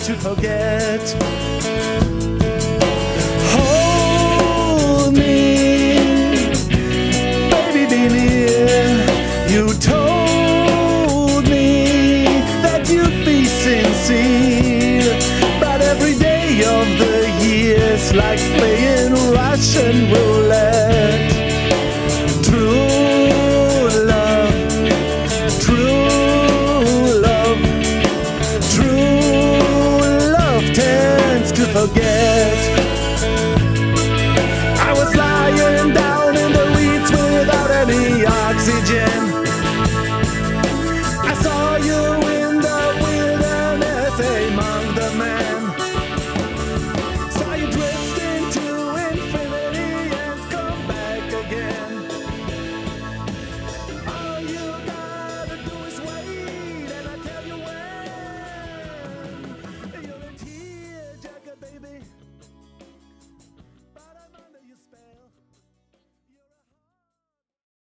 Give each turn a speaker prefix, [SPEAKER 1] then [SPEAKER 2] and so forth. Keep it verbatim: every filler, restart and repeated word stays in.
[SPEAKER 1] to forget. Hold me, baby, be near. You told me that you'd be sincere, but every day of the year's like playing Russian roulette. True love, true love, true love tends to forget.